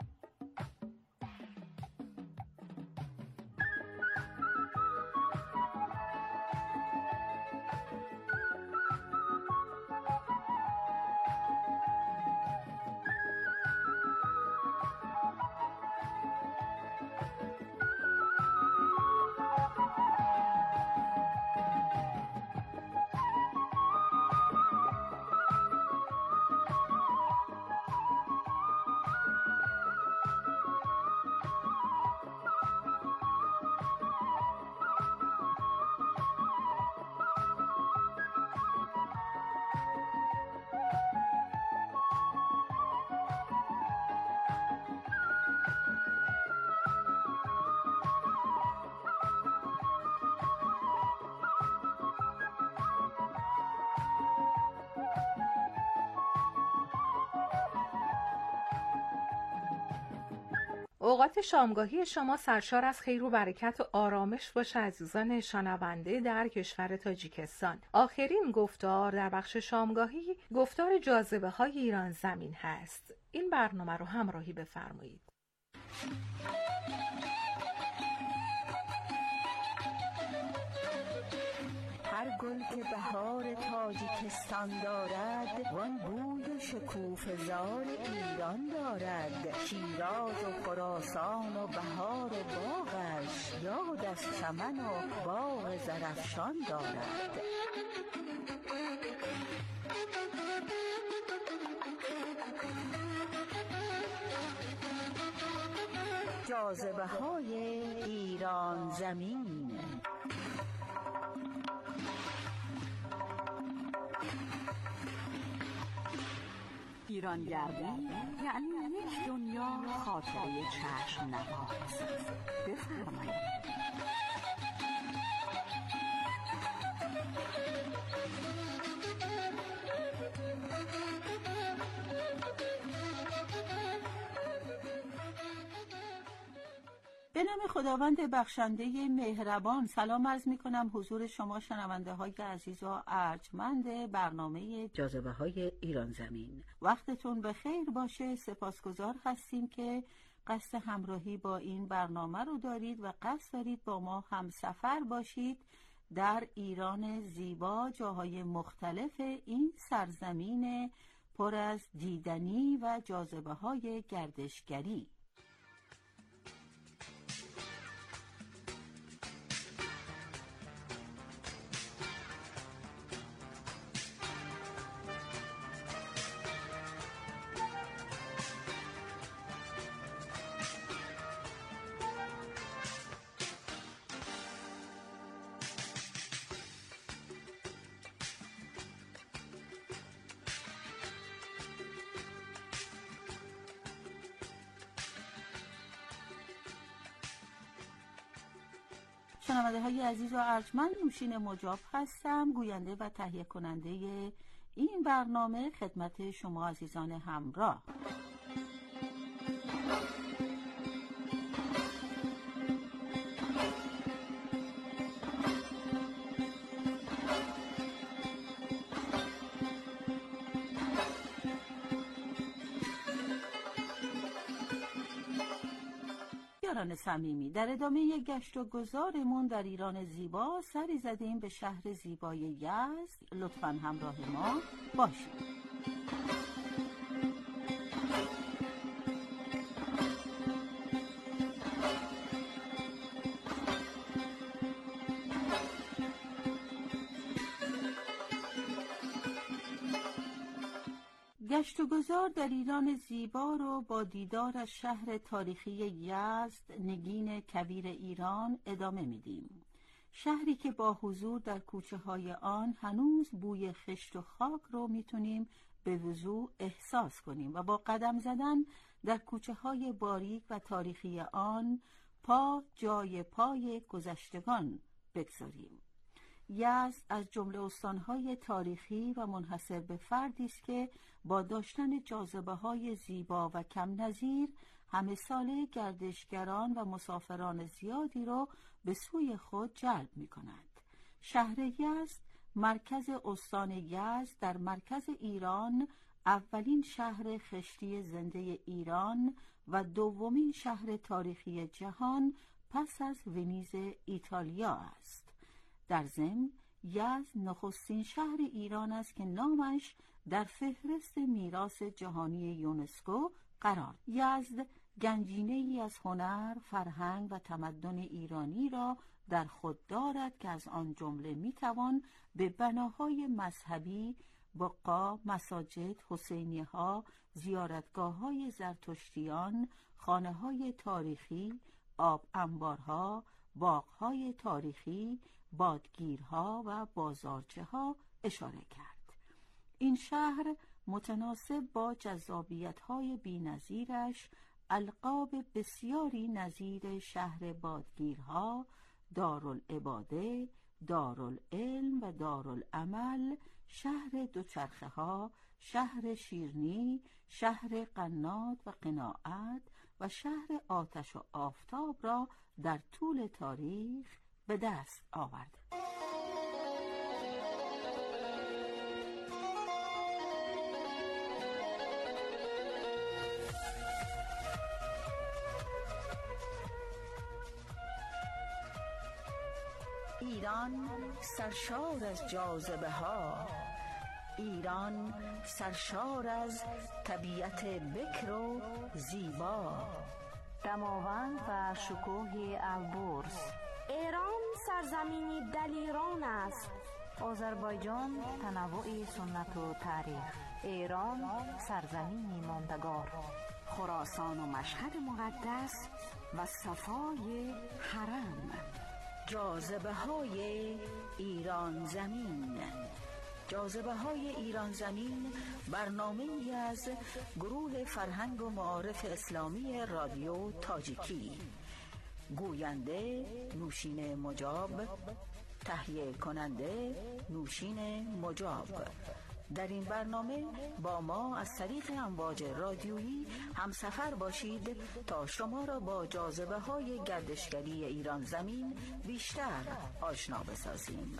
اوقات شامگاهی شما سرشار از خیر و برکت و آرامش باشه عزیزان شنونده در کشور تاجیکستان. آخرین گفتار در بخش شامگاهی گفتار جاذبه های ایران زمین هست. این برنامه رو همراهی بفرمایید. هر گل که بهار تاجیکستان دارد، وان بوی و شکوفه‌زار ایران دارد. شیراز و خراسان و بهار و باغش، یاد از چمن و باغ زرافشان دارد. جاذبه های ایران زمین. ایرانگردی یعنی یک دنیا خاطره چشم نواز. بفرمایید. به نام خداوند بخشنده مهربان سلام عرض می کنم حضور شما شنونده های عزیز و ارجمند برنامه جاذبه های ایران زمین. وقتتون بخیر باشه. سپاسگزار هستیم که قصد همراهی با این برنامه رو دارید و قصد دارید با ما همسفر باشید در ایران زیبا، جاهای مختلف این سرزمین پر از دیدنی و جاذبه های گردشگری. شنونده های عزیز و ارجمند، نوشین مجاب هستم، گوینده و تهیه کننده این برنامه خدمت شما عزیزان همراه. صمیمی، در ادامه گشت و گذارمون در ایران زیبا سری زدیم به شهر زیبای یزد. لطفاً همراه ما باشید. گشت و گذار در ایران زیبا رو با دیدار از شهر تاریخی یزد، نگین کویر ایران ادامه میدیم. شهری که با حضور در کوچه های آن هنوز بوی خشت و خاک رو میتونیم به وضوح احساس کنیم و با قدم زدن در کوچه های باریک و تاریخی آن پا جای پای گذشتگان بگذاریم. یزد از جمله استانهای تاریخی و منحصر به فردی است که با داشتن جاذبه‌های زیبا و کم نظیر همه ساله گردشگران و مسافران زیادی را به سوی خود جلب می‌کند. شهر یزد، مرکز استان یزد در مرکز ایران، اولین شهر خشتی زنده ایران و دومین شهر تاریخی جهان پس از ونیز ایتالیا است. در ضمن یزد نخستین شهر ایران است که نامش در فهرست میراث جهانی یونسکو قرار. یزد گنجینه ای از هنر، فرهنگ و تمدن ایرانی را در خود دارد که از آن جمله میتوان به بناهای مذهبی، بقا، مساجد، حسینیه ها، زیارتگاه های زرتشتیان، خانه های تاریخی، آب انبارها، باغ‌های تاریخی، بادگیرها و بازارچه ها اشاره کرد. این شهر متناسب با جذابیت‌های بی‌نظیرش القاب بسیاری نظیر شهر بادگیرها، دارالعباده، دارالعلم و دارالعمل، شهر دوچرخه ها، شهر شیرنی، شهر قنات و قناعت و شهر آتش و آفتاب را در طول تاریخ به دست آورد. ایران سرشار از جاذبه ها، ایران سرشار از طبیعت بکر و زیبا، دماوند و شکوه البرز. ایران سرزمینی دلیران است. آذربایجان تنوع سنت و تاریخ. ایران سرزمینی ماندگار. خراسان و مشهد مقدس و صفای حرم. جاذبه های ایران زمین، جاذبه های ایران زمین برنامه ای از گروه فرهنگ و معارف اسلامی رادیو تاجیکی. گوینده نوشین مجاب، تهیه کننده نوشین مجاب. در این برنامه با ما از طریق امواج رادیویی همسفر باشید تا شما را با جاذبه های گردشگری ایران زمین بیشتر آشنا بسازیم.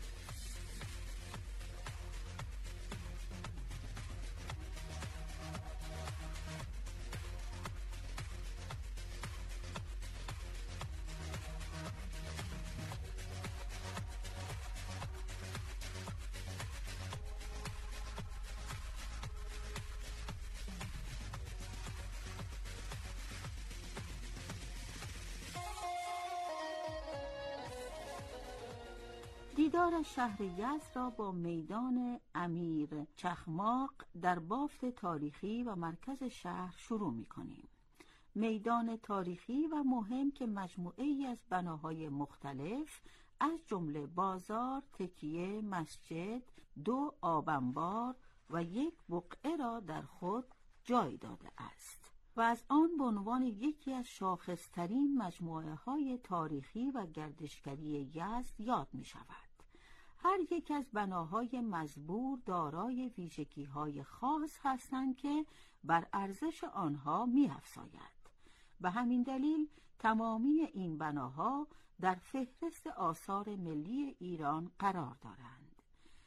دیدار شهر یزد را با میدان امیر چخماق در بافت تاریخی و مرکز شهر شروع می کنیم. میدان تاریخی و مهم که مجموعه ای از بناهای مختلف از جمله بازار، تکیه، مسجد، دو آبنبار و یک بقعه را در خود جای داده است و از آن به عنوان یکی از شاخصترین مجموعه های تاریخی و گردشگری یزد یاد می شود. هر یک از بناهای مزبور دارای ویژگی‌های خاص هستند که بر ارزش آنها می‌افزاید. به همین دلیل تمامی این بناها در فهرست آثار ملی ایران قرار دارند.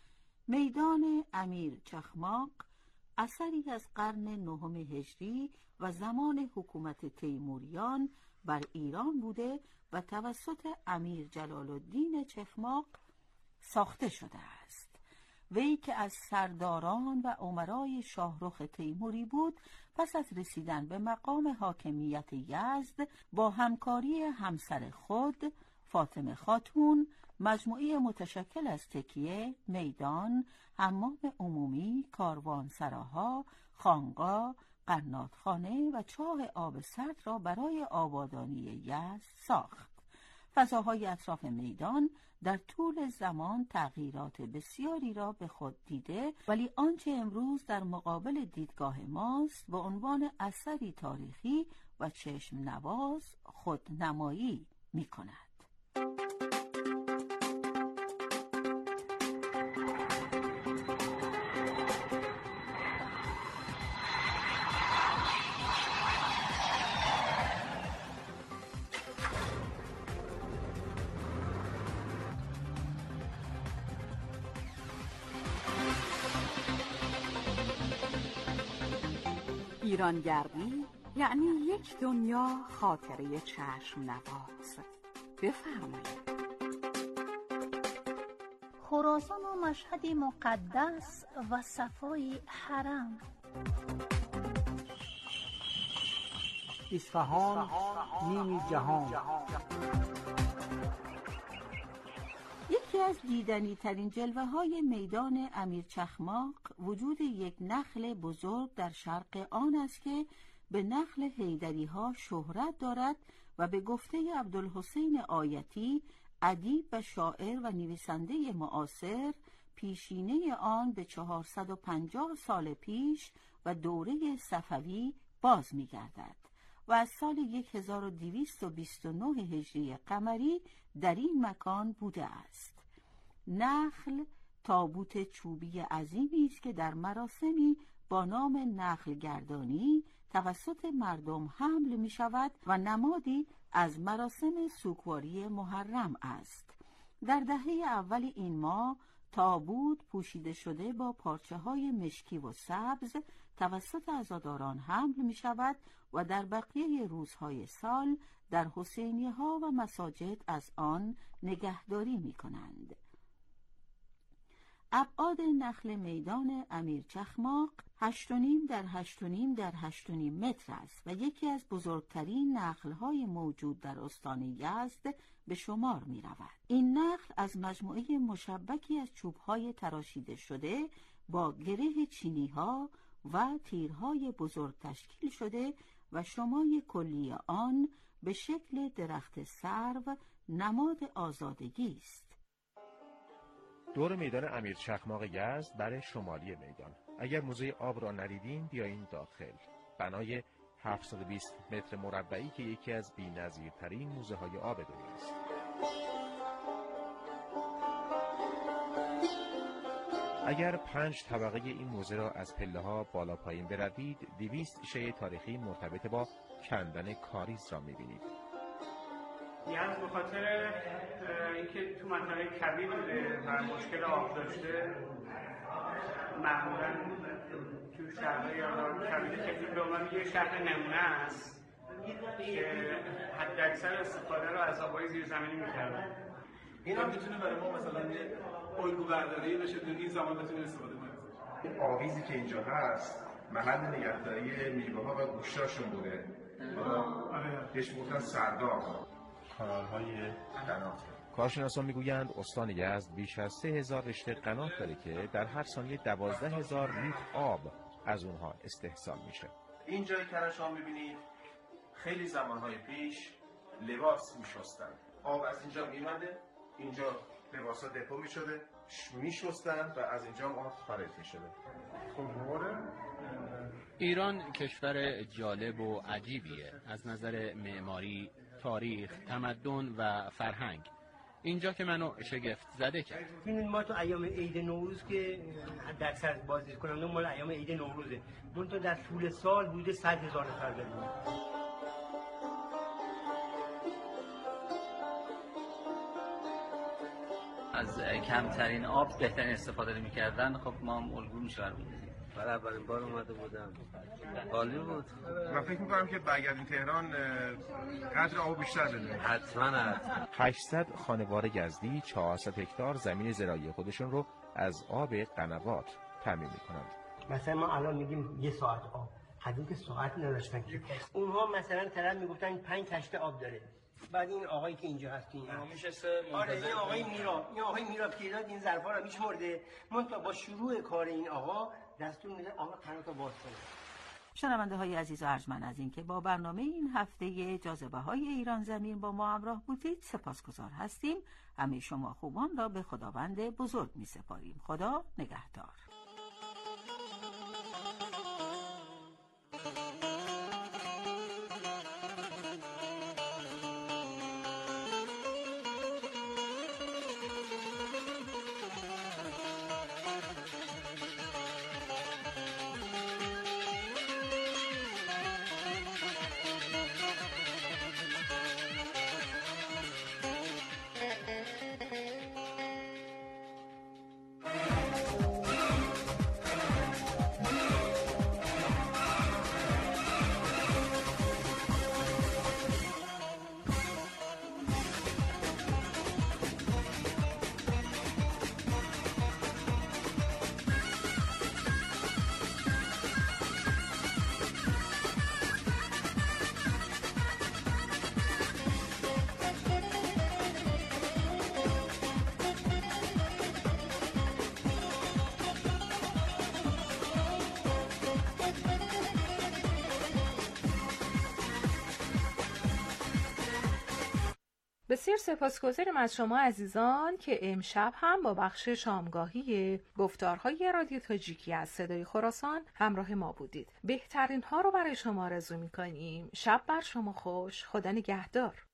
میدان امیر چخماق اثری از قرن نهم هجری و زمان حکومت تیموریان بر ایران بوده و توسط امیر جلال الدین چخماق ساخته شده است. وی که از سرداران و امرای شاهرخ تیموری بود، پس از رسیدن به مقام حاکمیت یزد با همکاری همسر خود فاطمه خاتون مجموعه متشکل از تکیه، میدان، حمام عمومی، کاروانسراها، خانقاه، قناتخانه و چاه آب سرد را برای آبادانی یزد ساخت. فضاهای اطراف میدان در طول زمان تغییرات بسیاری را به خود دیده، ولی آنچه امروز در مقابل دیدگاه ماست به عنوان اثری تاریخی و چشم نواز خودنمایی می کند. ایرانگردی یعنی یک دنیا خاطره چشم نواز. بفرمایید. خراسان و مشهد مقدس و صفای حرم. اصفهان نیمی جهان. یکی از دیدنی ترین جلوه های میدان امیر چخماق وجود یک نخل بزرگ در شرق آن است که به نخل حیدری ها شهرت دارد و به گفته عبدالحسین آیتی، ادیب و شاعر و نویسنده معاصر، پیشینه آن به چهارصد و پنجاه سال پیش و دوره صفوی باز می‌گردد و از سال هزار و دویست و بیست و نه هجری قمری در این مکان بوده است. نخل تابوت چوبی عظیمی است که در مراسمی با نام نخل گردانی توسط مردم حمل می شود و نمادی از مراسم سوگواری محرم است. در دهه اول این ماه تابوت پوشیده شده با پارچه های مشکی و سبز توسط عزاداران حمل می شود و در بقیه روزهای سال در حسینیه ها و مساجد از آن نگهداری می کنند. ابعاد نخل میدان امیر چخماق هشت و نیم در هشت و نیم در هشت و نیم متر است و یکی از بزرگترین نخل‌های موجود در استان یزد به شمار می رود. این نخل از مجموعه مشبکی از چوب‌های تراشیده شده با گره چینی‌ها و تیرهای بزرگ تشکیل شده و شمای کلی آن به شکل درخت سرو نماد آزادگی است. دور میدان امیر چخماق یزد بر شمالی میدان. اگر موزه آب را ندیدین بیاین داخل. بنای هفتصد و بیست متر مربعی که یکی از بی‌نظیرترین موزه های آب دنیاست. اگر پنج طبقه این موزه را از پله ها بالا پایین بروید، دویست شیء تاریخی مرتبط با کندن کاریز را می‌بینید. یعنی به خاطر اینکه تو منطقه کبیر بوده و مشکل آب داشته، معمولاً تو شهرهای یا کبیر که به عنوان یه شهر نمونه است که حداکثر استفاده رو از آب‌های زیرزمینی می‌کردن. این هم میتونه برای ما مثلا یه الگو برداری بشه، تو این زمان بتونیم استفاده کنیم. این آویزی که اینجا هست محل نگهداری میوه‌ها و گوشتاشون بوده. بهش میگفتن سرداب. کانال‌های قنات. کارشناسان میگویند استان یزد بیش از سه هزار رشته قنات داره که در هر ثانیه دوازده هزار لیتر آب از اونها استحصال میشه. این جایی که الان شما میبینید خیلی زمانهای پیش لباس میشستن. آب از اینجا میمده، اینجا لباسا دپو میشده، میشستن و از اینجا آب خارج میشده. ایران کشور جالب و عجیبیه از نظر معماری، تاریخ، تمدن و فرهنگ. اینجا که منو شگفت زده کرد. ببینید ما تو ایام عید نوروز که حداکثر بازدید کننده مال ایام عید نوروزه. اون تو در طول سال حدود صد هزار نفر داریم. از کمترین آب بهترین استفاده می‌کردن. خب ما هم الگو می‌شویم. برای اولین بار اومده بودم، عالی بود. من فکر می‌کنم که برگردیم تهران قدر آب بیشتر بدونیم. حتما حتما. هشتصد خانوار یزدی چهارصد هکتار زمین زراعی خودشون رو از آب قنوات تامین می‌کنند. مثلا ما الان میگیم یه ساعت آب، حدود که ساعت نداشتن که اونها مثلا طرف میگفتن پنج کشت آب داره. بعد این آقایی که اینجا هستین آره این آقای میرا این آقای میرا پیراد این ظرفا رو میشمرده. من تا با شروع کار این آقا دستور میده آقا قنات رو باز کنه. شنونده های عزیز و ارجمند از اینکه با برنامه این هفته جاذبه های ایران زمین با ما همراه بودید سپاسگزار هستیم. همه شما خوبان را به خداوند بزرگ می سپاریم. خدا نگهدار. بسیار سپاسگزاریم از شما عزیزان که امشب هم با بخش شامگاهی گفتارهای رادیو تاجیکی از صدای خراسان همراه ما بودید. بهترین ها رو برای شما آرزو می‌کنیم. شب بر شما خوش. خدا نگهدار.